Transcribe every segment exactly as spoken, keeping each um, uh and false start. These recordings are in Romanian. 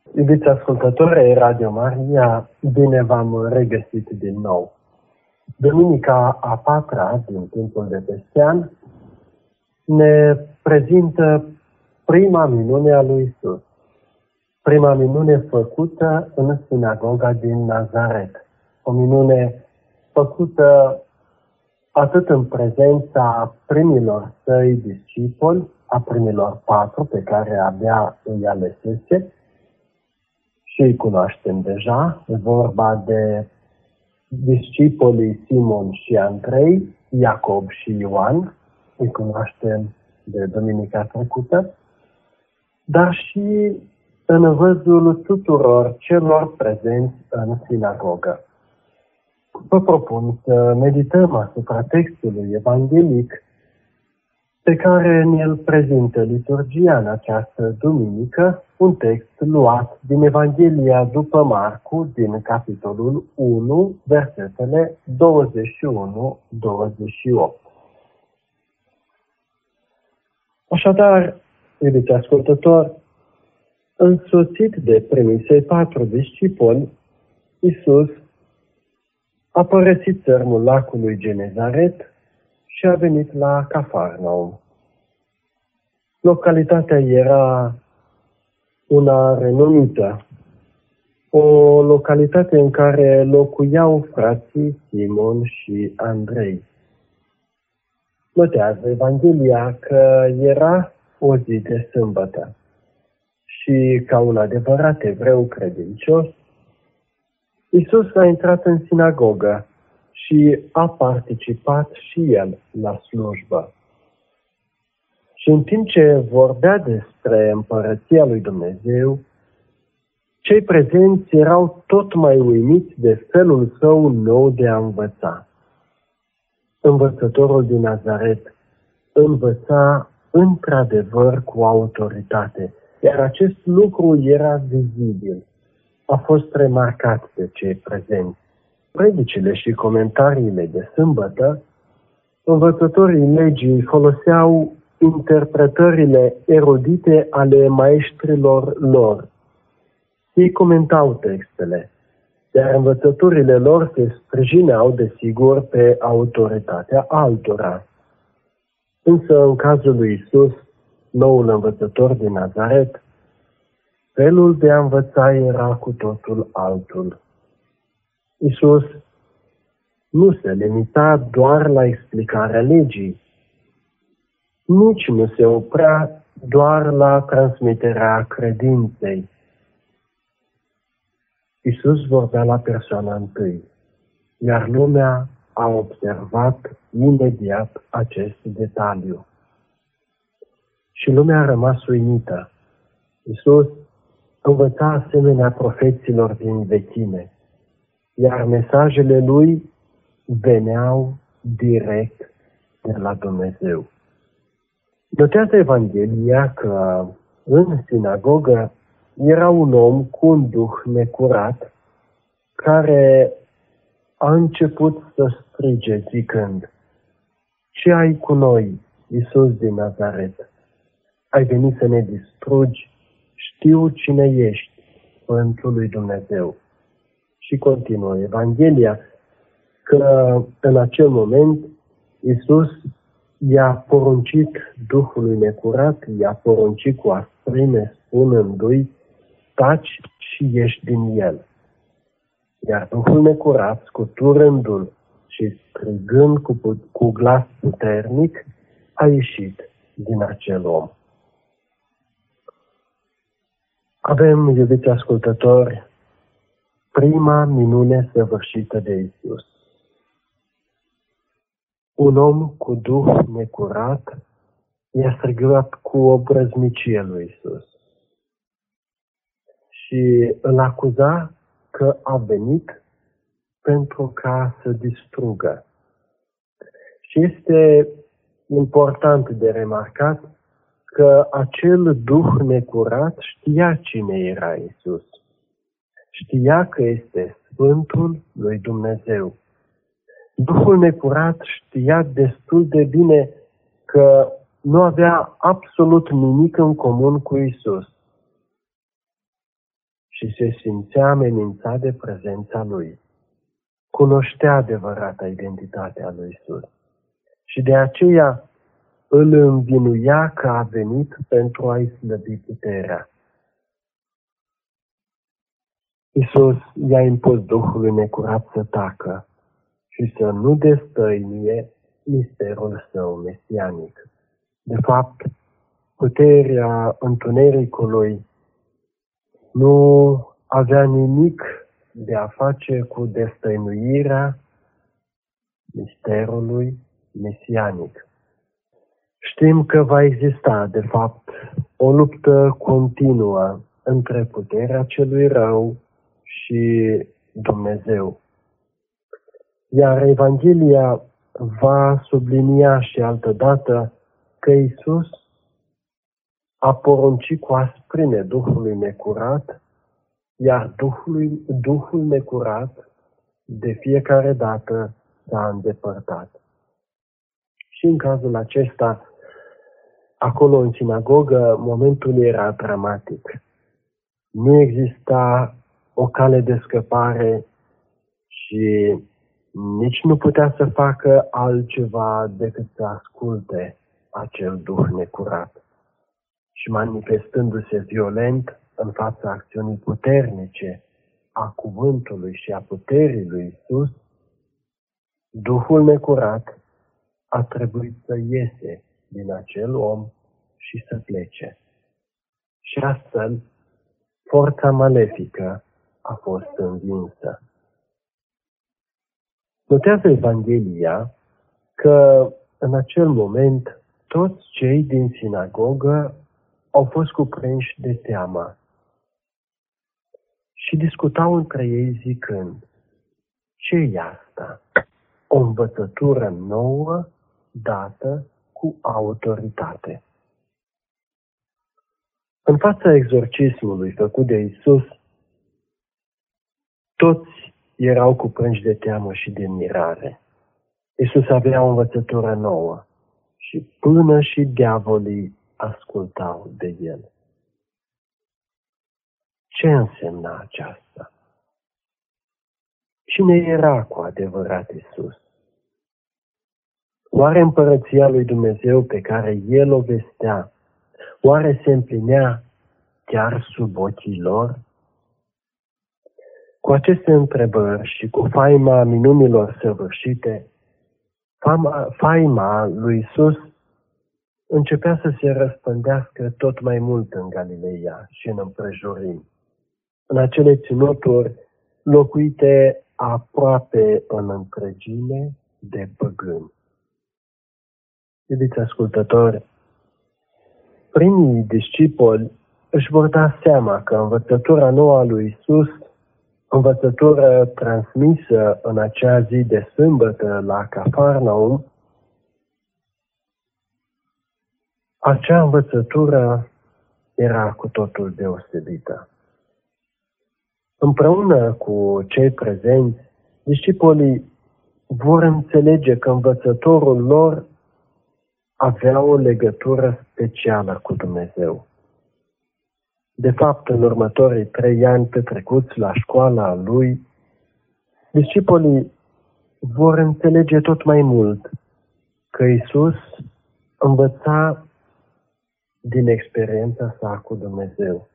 Iubiți ascultători ai Radio Maria, bine v-am regăsit din nou. Duminica a patra din timpul de peste an ne prezintă prima minune a lui Isus. Prima minune făcută în sinagoga din Nazaret. O minune făcută atât în prezența primilor săi discipoli, a primilor patru pe care abia îi alesese, și îi cunoaștem deja, e vorba de discipolii Simon și Andrei, Iacob și Ioan, îi cunoaștem de duminica trecută, dar și în văzul tuturor celor prezenți în sinagogă. Vă propun să medităm asupra textului evanghelic pe care ne-l prezintă liturgia în această duminică, un text luat din Evanghelia după Marcu, din capitolul unu, versetele douăzeci și unu douăzeci și opt. Așadar, iubiți ascultători, însoțit de primii săi patru discipoli, Iisus a părăsit țărmul lacului Genezaret și a venit la Cafarnaum. Localitatea era una renumită, o localitate în care locuiau frații Simon și Andrei. Notează Evanghelia că era o zi de sâmbătă și, ca un adevărat evreu credincios, Iisus a intrat în sinagogă și a participat și el la slujbă. Și în timp ce vorbea despre împărăția lui Dumnezeu, cei prezenți erau tot mai uimiți de felul său nou de a învăța. Învățătorul din Nazaret învăța într-adevăr cu autoritate, iar acest lucru era vizibil. A fost remarcat de cei prezenți. Predicile și comentariile de sâmbătă, învățătorii legii foloseau interpretările erudite ale maestrilor lor. Ei comentau textele, iar învățăturile lor se sprijineau, desigur, pe autoritatea altora. Însă, în cazul lui Isus, noul învățător din Nazaret, felul de a învăța era cu totul altul. Iisus nu se limita doar la explicarea legii, nici nu se oprea doar la transmiterea credinței. Iisus vorbea la persoana întâi, iar lumea a observat imediat acest detaliu. Și lumea a rămas uimită. Iisus învăța asemenea profeților din vechime, iar mesajele lui veneau direct de la Dumnezeu. Notează Evanghelia că în sinagogă era un om cu un duh necurat care a început să strige zicând: "Ce ai cu noi, Iisus din Nazaret? Ai venit să ne distrugi? Știu cine ești, Sfântul lui Dumnezeu." Și continuă Evanghelia că în acel moment Iisus i-a poruncit Duhului necurat, i-a poruncit cu asprime, spunându-i: "Taci și ieși din el." Iar Duhul necurat, scuturându-l și strigând cu, cu glas puternic, a ieșit din acel om. Avem, iubiți ascultători, prima minune săvârșită de Iisus. Un om cu duh necurat i-a strigat cu o brăznicie lui Iisus și îl acuza că a venit pentru ca să distrugă. Și este important de remarcat că acel duh necurat știa cine era Iisus. Știa că este Sfântul lui Dumnezeu. Duhul necurat știa destul de bine că nu avea absolut nimic în comun cu Iisus. și se simțea amenințat de prezența lui. Cunoștea adevărata identitate a lui Isus și de aceea îl învinuia că a venit pentru a-i slăbi puterea. Isus i-a impus Duhului necurat să tacă și să nu destăinuie misterul său mesianic. De fapt, puterea întunericului nu avea nimic de a face cu destăinuirea misterului mesianic. Știm că va exista, de fapt, o luptă continuă între puterea celui rău și Dumnezeu. Iar Evanghelia va sublinia și altădată că Isus a poruncit cu asprime Duhului necurat, iar Duhul, Duhul necurat de fiecare dată s-a îndepărtat. Și în cazul acesta, acolo în sinagogă, momentul era dramatic. Nu exista o cale de scăpare și nici nu putea să facă altceva decât să asculte acel duh necurat. Și manifestându-se violent în fața acțiunii puternice a cuvântului și a puterii lui Isus, duhul necurat a trebuit să iese din acel om și să plece. Și astfel, forța malefică a fost învinsă. Notează Evanghelia că în acel moment toți cei din sinagogă au fost cuprinși de teamă și discutau între ei zicând: ce e asta? O învățătură nouă dată cu autoritate. În fața exorcismului făcut de Isus, toți erau cuprinși de teamă și de mirare. Isus avea o învățătură nouă și până și diavolii ascultau de el. Ce însemna aceasta? Cine era cu adevărat Isus? Oare împărăția lui Dumnezeu pe care el o vestea, oare se împlinea chiar sub ochii lor? Cu aceste întrebări și cu faima minunilor săvârșite, fama, faima lui Isus începea să se răspândească tot mai mult în Galileea și în împrejurimi, în acele ținuturi locuite aproape în întregime de păgâni. Iubiți ascultători, primii discipoli își vor da seama că învățătura nouă a lui Isus, învățătură transmisă în acea zi de sâmbătă la Cafarnaum, acea învățătură era cu totul deosebită. Împreună cu cei prezenți, discipolii vor înțelege că învățătorul lor avea o legătură specială cu Dumnezeu. De fapt, în următorii trei ani petrecuți la școala lui, discipolii vor înțelege tot mai mult că Isus învăța din experiența sa cu Dumnezeu.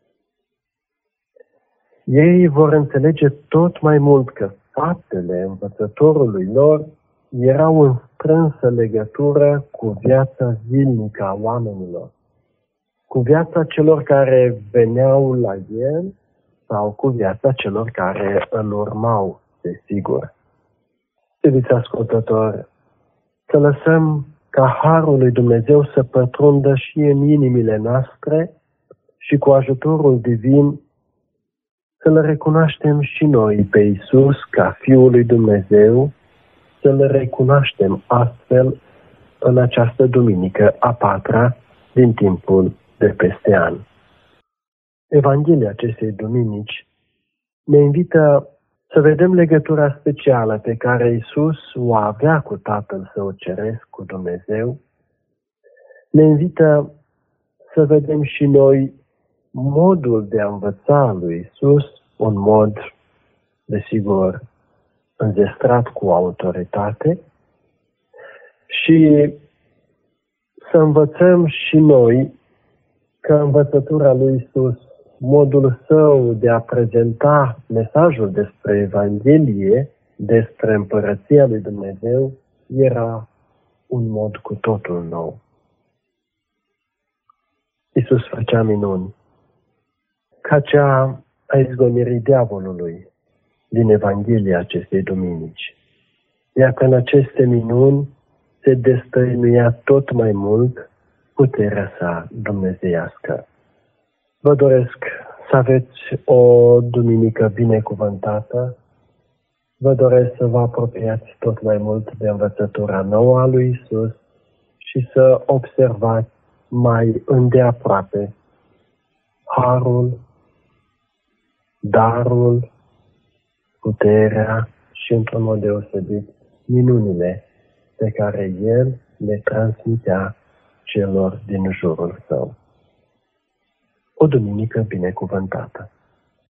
Ei vor înțelege tot mai mult că faptele învățătorului lor erau în strânsă legătură cu viața zilnică a oamenilor, cu viața celor care veneau la el sau cu viața celor care îl urmau, desigur. Iubiți ascultători, să lăsăm ca harul lui Dumnezeu să pătrundă și în inimile noastre și cu ajutorul divin să-L recunoaștem și noi pe Iisus ca Fiul lui Dumnezeu, să-L recunoaștem astfel în această duminică a patra din timpul de peste an. Evanghelia acestei duminici ne invită să vedem legătura specială pe care Iisus o avea cu Tatăl Său Ceresc, cu Dumnezeu. Ne invită să vedem și noi modul de a învăța lui Isus, un mod, desigur, înzestrat cu autoritate, și să învățăm și noi că învățătura lui Isus, modul său de a prezenta mesajul despre Evanghelie, despre Împărăția lui Dumnezeu, era un mod cu totul nou. Isus făcea minuni, ca cea a izgonirii diavolului din Evanghelia acestei duminici. Iată, în aceste minuni se destăinuia tot mai mult puterea sa dumnezeiască. Vă doresc să aveți o duminică binecuvântată. Vă doresc să vă apropiați tot mai mult de învățătura nouă a lui Isus și să observați mai îndeaproape harul, darul, puterea și, într-un mod deosebit, minunile pe care El le transmitea celor din jurul său. O duminică binecuvântată!